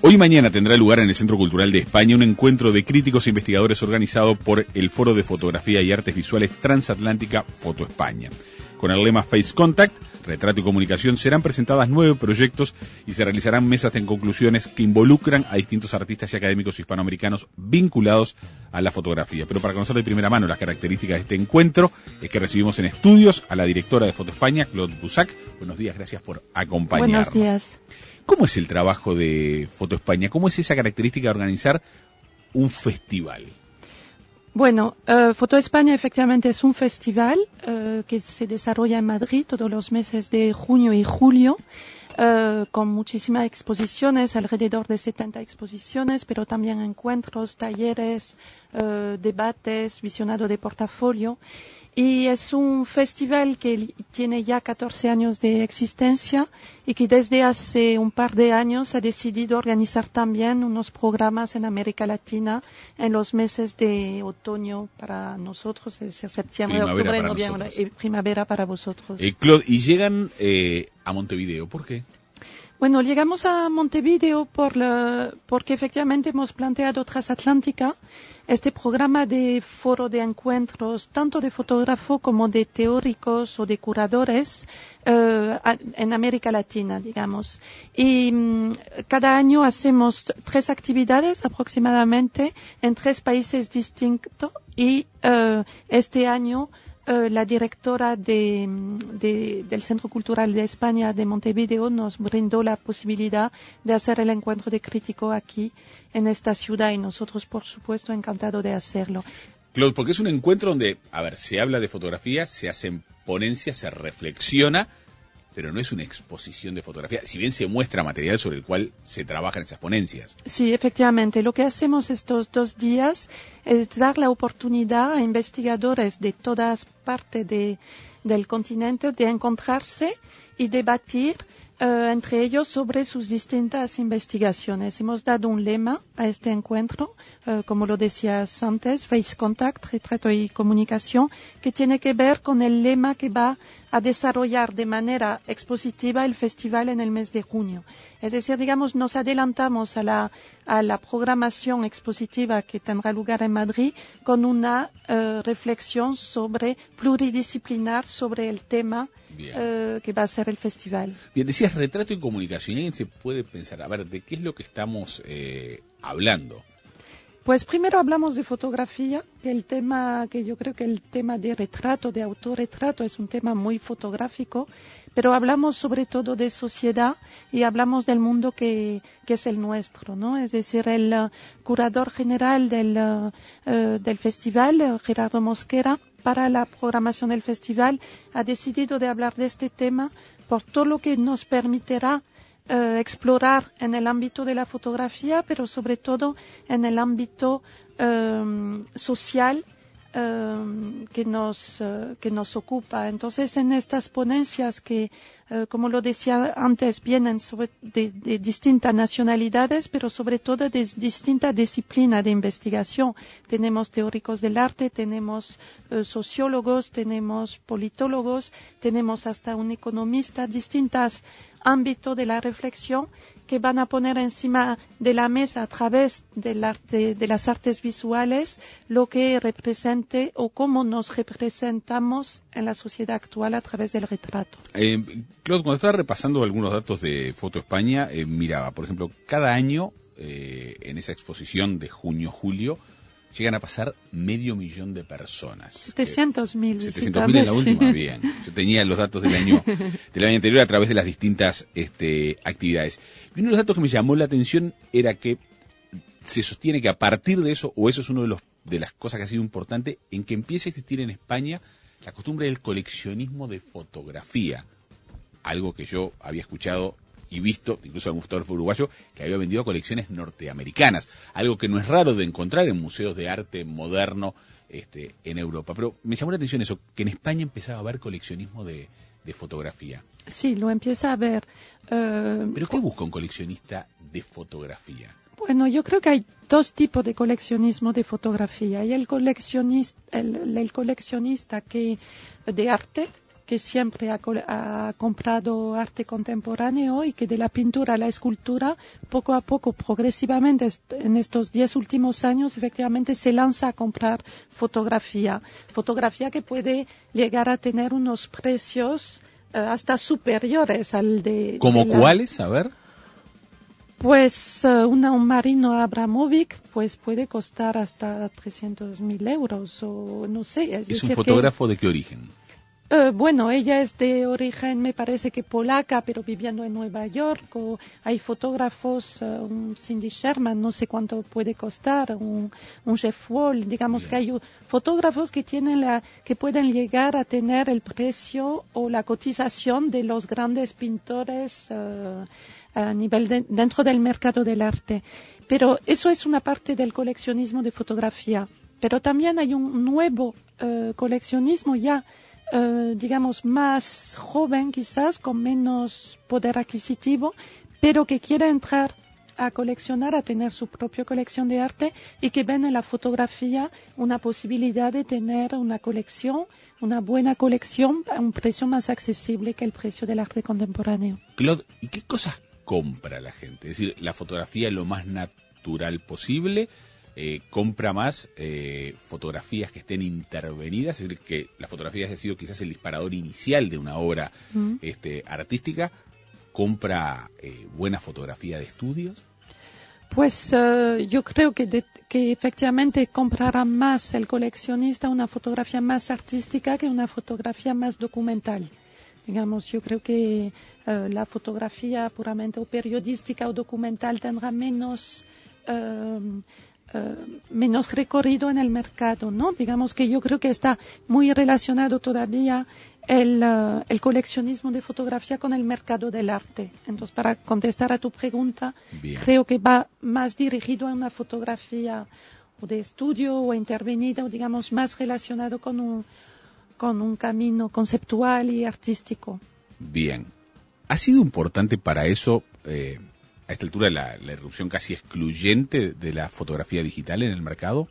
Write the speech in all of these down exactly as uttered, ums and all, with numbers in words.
Hoy y mañana tendrá lugar en el Centro Cultural de España un encuentro de críticos e investigadores organizado por el Foro de Fotografía y Artes Visuales Transatlántica Foto España. Con el lema Face Contact, Retrato y Comunicación, serán presentadas nueve proyectos y se realizarán mesas de conclusiones que involucran a distintos artistas y académicos hispanoamericanos vinculados a la fotografía. Pero para conocer de primera mano las características de este encuentro, es que recibimos en estudios a la directora de Foto España, Claude Bussac. Buenos días, gracias por acompañarnos. Buenos días. ¿Cómo es el trabajo de Foto España? ¿Cómo es esa característica de organizar un festival? Bueno, uh, Foto España efectivamente es un festival uh, que se desarrolla en Madrid todos los meses de junio y julio, uh, con muchísimas exposiciones, alrededor de setenta exposiciones, pero también encuentros, talleres, uh, debates, visionado de portafolio. Y es un festival que tiene ya catorce años de existencia y que desde hace un par de años ha decidido organizar también unos programas en América Latina en los meses de otoño para nosotros, es decir, septiembre, primavera octubre, para noviembre nosotros. y primavera para vosotros. Eh, Claude, y llegan eh, a Montevideo, ¿por qué? Bueno, llegamos a Montevideo por la, porque efectivamente hemos planteado Transatlántica, este programa de foro de encuentros, tanto de fotógrafos como de teóricos o de curadores, eh, en América Latina, digamos. Y um, cada año hacemos tres actividades aproximadamente en tres países distintos y uh, este año Uh, la directora de, de, del Centro Cultural de España de Montevideo nos brindó la posibilidad de hacer el encuentro de crítico aquí en esta ciudad y nosotros, por supuesto, encantados de hacerlo. Claude, porque es un encuentro donde, a ver, se habla de fotografía, se hacen ponencias, se reflexiona, pero no es una exposición de fotografía, si bien se muestra material sobre el cual se trabaja en esas ponencias. Sí, efectivamente. Lo que hacemos estos dos días es dar la oportunidad a investigadores de todas partes de, del continente de encontrarse y debatir Uh, entre ellos sobre sus distintas investigaciones. Hemos dado un lema a este encuentro, uh, como lo decías antes, Face Contact, Retrato y Comunicación, que tiene que ver con el lema que va a desarrollar de manera expositiva el festival en el mes de junio. Es decir, digamos, nos adelantamos a la, a la programación expositiva que tendrá lugar en Madrid con una uh, reflexión sobre pluridisciplinar sobre el tema uh, que va a ser el festival. Bien, decías retrato y comunicación. ¿Alguien se puede pensar, a ver, de qué es lo que estamos eh, hablando? Pues primero hablamos de fotografía, que el tema, que yo creo que el tema de retrato, de autorretrato, es un tema muy fotográfico, pero hablamos sobre todo de sociedad y hablamos del mundo que, que es el nuestro, ¿no? Es decir, el uh, curador general del, uh, uh, del festival, uh, Gerardo Mosquera, para la programación del festival, ha decidido de hablar de este tema por todo lo que nos permitirá Uh, explorar en el ámbito de la fotografía, pero sobre todo en el ámbito um, social um, que nos uh, que nos ocupa. Entonces, en estas ponencias que, uh, como lo decía antes, vienen sobre de, de distintas nacionalidades, pero sobre todo de distintas disciplinas de investigación. Tenemos teóricos del arte, tenemos uh, sociólogos, tenemos politólogos, tenemos hasta un economista, distintas ámbito de la reflexión que van a poner encima de la mesa a través del arte, de las artes visuales lo que represente o cómo nos representamos en la sociedad actual a través del retrato. Eh, Claude, cuando estaba repasando algunos datos de Foto España, eh, miraba, por ejemplo, cada año eh, en esa exposición de junio-julio llegan a pasar medio millón de personas. setecientos mil setecientos mil en la última, bien. Yo tenía los datos del año del año anterior a través de las distintas este, actividades. Y uno de los datos que me llamó la atención era que se sostiene que a partir de eso, o eso es uno de los de las cosas que ha sido importante, en que empiece a existir en España la costumbre del coleccionismo de fotografía. Algo que yo había escuchado y visto, incluso algún fotógrafo uruguayo, que había vendido colecciones norteamericanas, algo que no es raro de encontrar en museos de arte moderno este, en Europa. Pero me llamó la atención eso, que en España empezaba a haber coleccionismo de, de fotografía. Sí, lo empieza a ver. Uh, ¿Pero qué busca un coleccionista de fotografía? Bueno, yo creo que hay dos tipos de coleccionismo de fotografía. Hay el coleccionista, el, el coleccionista que, de arte, que siempre ha, ha comprado arte contemporáneo y que de la pintura a la escultura, poco a poco, progresivamente, en estos diez últimos años, efectivamente se lanza a comprar fotografía. Fotografía que puede llegar a tener unos precios eh, hasta superiores al de... ¿Como de la... cuáles? A ver. Pues uh, una, un Marino Abramovic pues puede costar hasta trescientos mil euros o no sé. Es, ¿Es un fotógrafo que, de qué origen? Uh, bueno, ella es de origen, me parece que polaca, pero viviendo en Nueva York. O hay fotógrafos, uh, un Cindy Sherman, no sé cuánto puede costar, un, un Jeff Wall. Digamos Bien. que hay fotógrafos que tienen la, que pueden llegar a tener el precio o la cotización de los grandes pintores uh, a nivel de, dentro del mercado del arte. Pero eso es una parte del coleccionismo de fotografía. Pero también hay un nuevo uh, coleccionismo ya. Uh, digamos, más joven quizás, con menos poder adquisitivo, pero que quiere entrar a coleccionar, a tener su propia colección de arte y que ven en la fotografía una posibilidad de tener una colección, una buena colección a un precio más accesible que el precio del arte contemporáneo. Claude, ¿y qué cosas compra la gente? Es decir, la fotografía lo más natural posible. Eh, compra más eh, fotografías que estén intervenidas, es decir, que la fotografía haya sido quizás el disparador inicial de una obra mm. este, artística. Compra eh, buena fotografía de estudios. Pues uh, yo creo que, de, que efectivamente comprará más el coleccionista una fotografía más artística que una fotografía más documental. Digamos, yo creo que uh, la fotografía puramente o periodística o documental tendrá menos uh, Uh, menos recorrido en el mercado, ¿no? Digamos que yo creo que está muy relacionado todavía el, uh, el coleccionismo de fotografía con el mercado del arte. Entonces, para contestar a tu pregunta, Bien. creo que va más dirigido a una fotografía o de estudio o intervenida, o digamos, más relacionado con un, con un camino conceptual y artístico. Bien. ¿Ha sido importante para eso... Eh... a esta altura la, la irrupción casi excluyente de la fotografía digital en el mercado?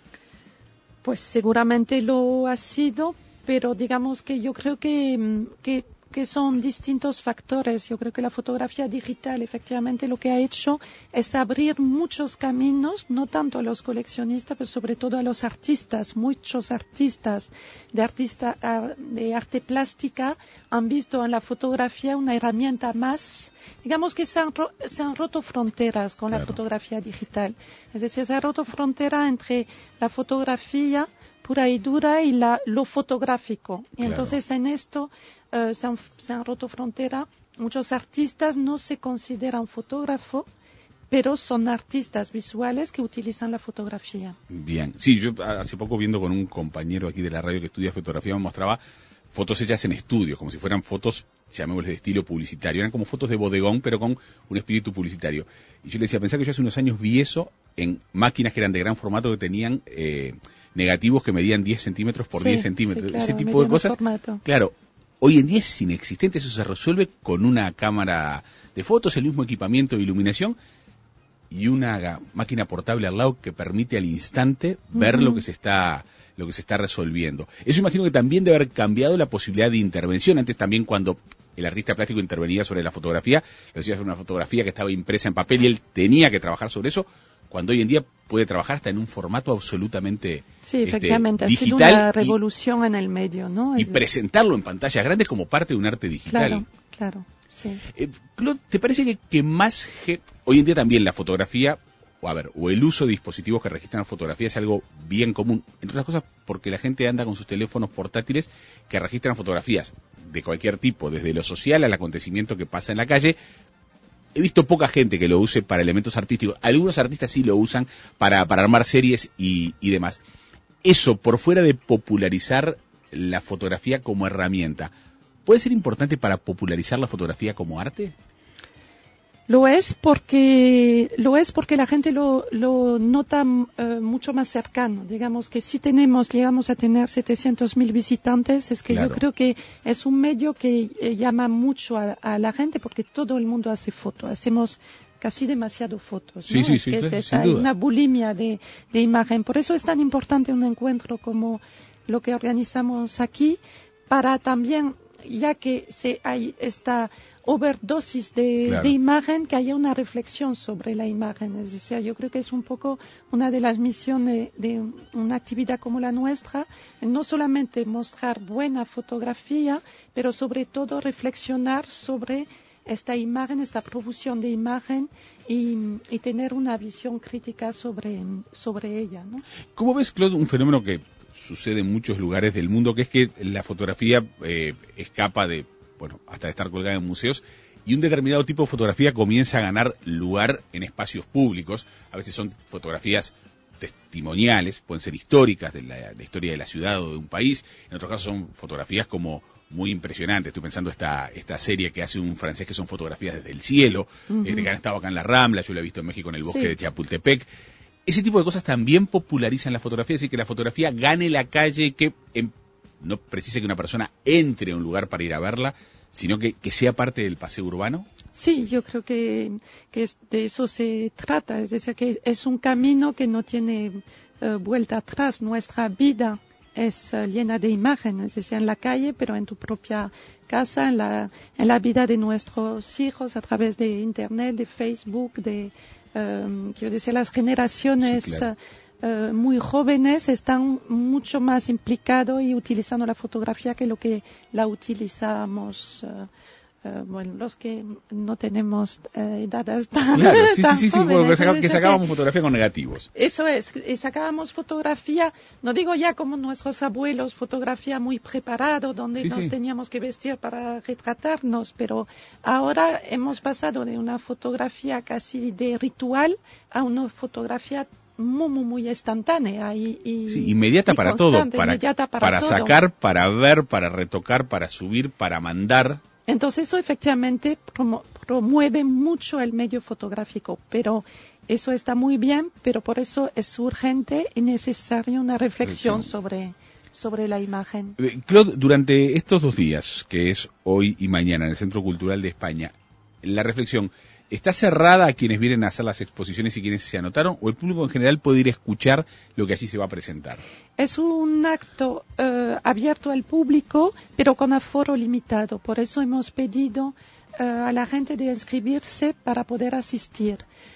Pues seguramente lo ha sido, pero digamos que yo creo que, que, que son distintos factores. Yo creo que la fotografía digital efectivamente lo que ha hecho es abrir muchos caminos, no tanto a los coleccionistas, pero sobre todo a los artistas. Muchos artistas de, artista, de arte plástica han visto en la fotografía una herramienta más. Digamos que se han, ro- se han roto fronteras con claro. la fotografía digital. Es decir, se ha roto frontera entre la fotografía pura y dura y la, lo fotográfico. Y claro. entonces en esto uh, se, han, se han roto frontera. Muchos artistas no se consideran fotógrafos, pero son artistas visuales que utilizan la fotografía. Bien. Sí, yo hace poco viendo con un compañero aquí de la radio que estudia fotografía me mostraba fotos hechas en estudios, como si fueran fotos, llamémosles de estilo publicitario. Eran como fotos de bodegón, pero con un espíritu publicitario. Y yo le decía, pensá que yo hace unos años vi eso en máquinas que eran de gran formato que tenían eh, negativos que medían diez centímetros por sí, diez centímetros. Sí, claro, ese tipo de cosas. Formato. Claro, hoy en día es inexistente, eso se resuelve con una cámara de fotos, el mismo equipamiento de iluminación y una máquina portable al lado que permite al instante ver uh-huh. lo que se está lo que se está resolviendo. Eso imagino que también debe haber cambiado la posibilidad de intervención. Antes también cuando el artista plástico intervenía sobre la fotografía, lo hacía sobre una fotografía que estaba impresa en papel y él tenía que trabajar sobre eso, cuando hoy en día puede trabajar hasta en un formato absolutamente sí, efectivamente, este, digital. Ha sido una revolución y, en el medio, ¿no? Y es presentarlo en pantallas grandes como parte de un arte digital. Claro, claro, sí. Eh, Claude, ¿te parece que, que más... Ge- hoy en día también la fotografía... O a ver, o el uso de dispositivos que registran fotografía es algo bien común, entre otras cosas porque la gente anda con sus teléfonos portátiles que registran fotografías de cualquier tipo, desde lo social al acontecimiento que pasa en la calle. He visto poca gente que lo use para elementos artísticos, algunos artistas sí lo usan para, para armar series y, y demás. Eso, por fuera de popularizar la fotografía como herramienta, ¿puede ser importante para popularizar la fotografía como arte? Lo es porque lo es porque la gente lo, lo nota uh, mucho más cercano. Digamos que si tenemos, llegamos a tener setecientos mil visitantes, es que claro. yo creo que es un medio que eh, llama mucho a, a la gente porque todo el mundo hace fotos. Hacemos casi demasiado fotos, sí, ¿no? Sí, es sí, que claro, es hay una bulimia de, de imagen. Por eso es tan importante un encuentro como lo que organizamos aquí, para también, ya que se hay esta overdosis de, claro. de imagen, que haya una reflexión sobre la imagen. Es decir, yo creo que es un poco una de las misiones de una actividad como la nuestra, no solamente mostrar buena fotografía, pero sobre todo reflexionar sobre esta imagen, esta producción de imagen y, y tener una visión crítica sobre, sobre ella, ¿no? ¿Cómo ves, Claude, un fenómeno que sucede en muchos lugares del mundo, que es que la fotografía eh, escapa de, bueno, hasta de estar colgada en museos, y un determinado tipo de fotografía comienza a ganar lugar en espacios públicos? A veces son fotografías testimoniales, pueden ser históricas, de la, la historia de la ciudad o de un país. En otros casos son fotografías como muy impresionantes. Estoy pensando esta esta serie que hace un francés, que son fotografías desde el cielo, uh-huh. este, que han estado acá en la Rambla, yo lo he visto en México en el bosque sí. de Chapultepec. Ese tipo de cosas también popularizan la fotografía, es decir, que la fotografía gane la calle, que en, no precisa que una persona entre a un lugar para ir a verla, sino que, que sea parte del paseo urbano. Sí, yo creo que, que es, de eso se trata, es decir, que es un camino que no tiene uh, vuelta atrás. Nuestra vida es uh, llena de imágenes, es decir, en la calle, pero en tu propia casa, en la, en la vida de nuestros hijos, a través de Internet, de Facebook, de, um, quiero decir, las generaciones sí, claro. uh, uh, muy jóvenes están mucho más implicados y utilizando la fotografía que lo que la utilizamos uh, Uh, bueno, los que no tenemos uh, edades tan Claro, sí, tan sí, sí, sí, jóvenes, bueno, que, saca, que sacábamos que, fotografía con negativos. Eso es, y sacábamos fotografía, no digo ya como nuestros abuelos, fotografía muy preparado, donde sí, nos sí. teníamos que vestir para retratarnos, pero ahora hemos pasado de una fotografía casi de ritual a una fotografía muy, muy, muy instantánea y, y sí, inmediata y para constante, todo, para, inmediata para, para todo. sacar, para ver, para retocar, para subir, para mandar. Entonces eso efectivamente promu- promueve mucho el medio fotográfico, pero eso está muy bien, pero por eso es urgente y necesaria una reflexión sobre, sobre la imagen. Claude, durante estos dos días, que es hoy y mañana en el Centro Cultural de España, la reflexión, ¿está cerrada a quienes vienen a hacer las exposiciones y quienes se anotaron, o el público en general puede ir a escuchar lo que allí se va a presentar? Es un acto uh, abierto al público, pero con aforo limitado. Por eso hemos pedido uh, a la gente de inscribirse para poder asistir.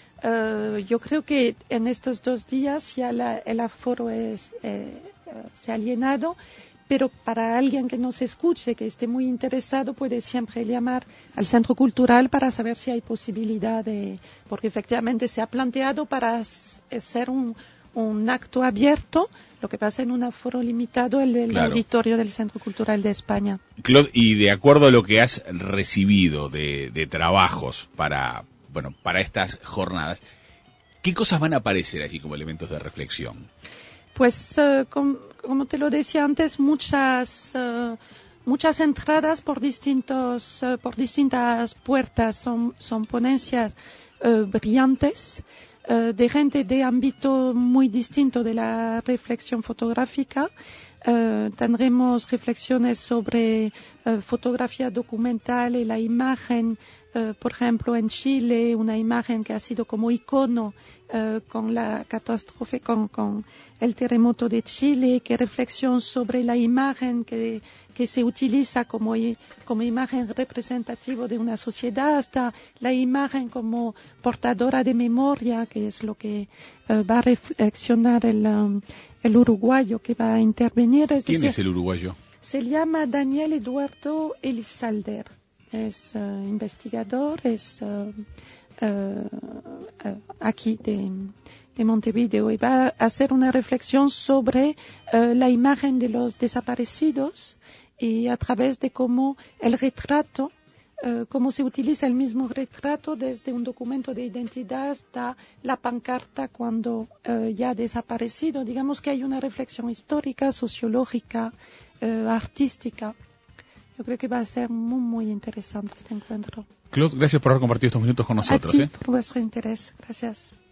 Uh, yo creo que en estos dos días ya la, el aforo es, eh, uh, se ha llenado, pero para alguien que nos escuche, que esté muy interesado, puede siempre llamar al Centro Cultural para saber si hay posibilidad de, porque efectivamente se ha planteado para hacer un, un acto abierto, lo que pasa en un aforo limitado, el del claro. auditorio del Centro Cultural de España. Claude, y de acuerdo a lo que has recibido de, de trabajos para, bueno, para estas jornadas, ¿qué cosas van a aparecer allí como elementos de reflexión? Pues, uh, com, como te lo decía antes, muchas uh, muchas entradas por distintos uh, por distintas puertas. Son, son ponencias uh, brillantes uh, de gente de ámbito muy distinto de la reflexión fotográfica. Uh, tendremos reflexiones sobre uh, fotografía documental y la imagen, uh, por ejemplo, en Chile, una imagen que ha sido como icono uh, con la catástrofe, con, con el terremoto de Chile, que reflexión sobre la imagen que, que se utiliza como, como imagen representativa de una sociedad, hasta la imagen como portadora de memoria, que es lo que uh, va a reflexionar el um, el uruguayo que va a intervenir. Es ¿Quién decir, es el uruguayo? Se llama Daniel Eduardo Elizalde. Es uh, investigador, es uh, uh, uh, aquí de, de Montevideo y va a hacer una reflexión sobre uh, la imagen de los desaparecidos y a través de cómo el retrato, Uh, cómo se utiliza el mismo retrato desde un documento de identidad hasta la pancarta cuando uh, ya ha desaparecido. Digamos que hay una reflexión histórica, sociológica, uh, artística. Yo creo que va a ser muy, muy interesante este encuentro. Claude, gracias por haber compartido estos minutos con nosotros. A ti, ¿eh? por vuestro interés. Gracias.